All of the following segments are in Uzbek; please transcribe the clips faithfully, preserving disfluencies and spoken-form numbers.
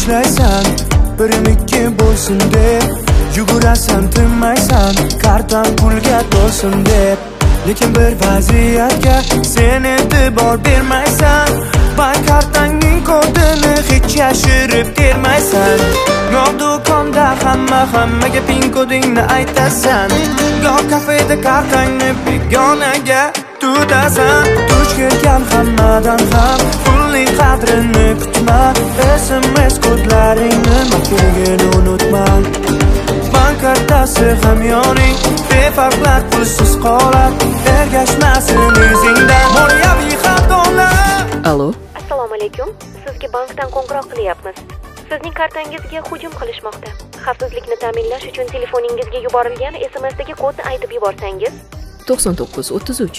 ishlaysan, birim ikki bo'lsin deb yugurasan, tinmaysan, kartan pulga to'lsin deb. Lekin bir vaziyatga sen e'tibor bermaysan, bank kartangning kodini hech yashirib termaysan. Goh do'konda hamma hammaga pin kodingni aytasan, goh kafeda kartangni begonaga tutasan. Duch kelgan hammadan ham pulning qadrini kutma, S M S kodlaringni makligini unutma. Bank kartasi hamyoning befarqlar pulsiz qolib, ergashmasin izingdan moliyaviy xatolar. Alo. Assalomu alaykum. Sizga bankdan qo'ng'iroq qilyapmiz. Sizning kartangizga hujum qilishmoqda. Xavfsizlikni ta'minlash uchun telefoningizga yuborilgan S M Sdagi kodni aytib yuborsangiz. to'qson to'qqiz o'ttiz uch.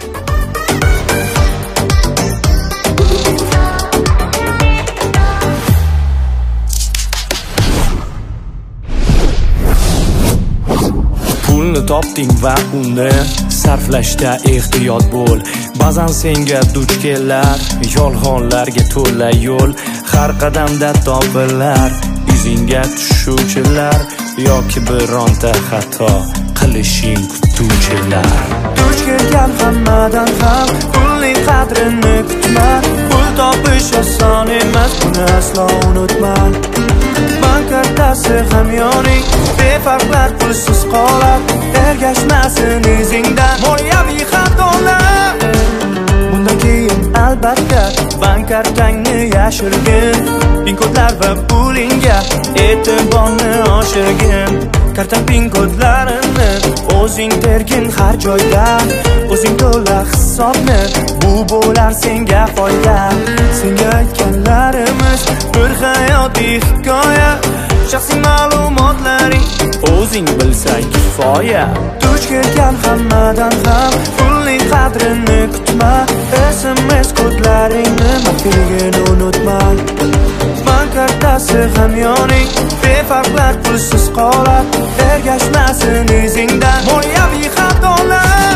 Pulni topding va uni sarflashda ehtiyot bo'l. Ba'zan senga duch kelar yolg'onlarga to'la yo'l. Har qadamda topilar izingga tushuvchilar, yoki bironta xato qilishing kutuvchilar. Duch kelgan hammadan ham pulning qadrini kutma. Pul topish oson emas, buni aslo unutma. Bank kartasi hamyoning befarqlar pulsiz qolib, ergashmasin izingdan moliyaviy xatolar. Bundan keyin albatta bank kartangni yashirgin, pin kodlar va pulingga e'tiborni oshirgin. Karta pin kodlarini o'zing tergin har joyda, o'zing to'la hisobni, bu bo'lar senga foyda. Senga aytganlarimiz bir hayotiy hikoya, shaxsiy ma'lumotlaring o'zing bilsang kifoya. Duch kelgan hammadan ham pulning qadrini kutma, S M S kodlaringni makligini unutma. Bank kartasi hamyoning befarqlar pulsiz qolib, ergashmasin izingdan moliyaviy xatolar.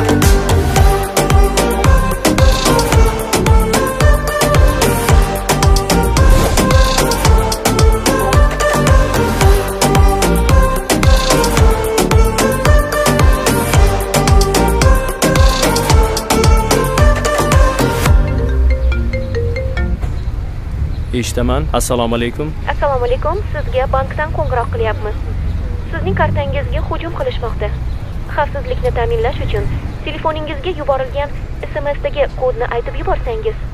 Eshitaman. Assalomu alaykum. Assalomu alaykum. Sizga bankdan qo'ng'iroq qilyapmiz. Sizning kartangizga hujum qilishmoqda. Xavfsizlikni ta'minlash uchun telefoningizga yuborilgan S M Sdagi kodni aytib yuborsangiz.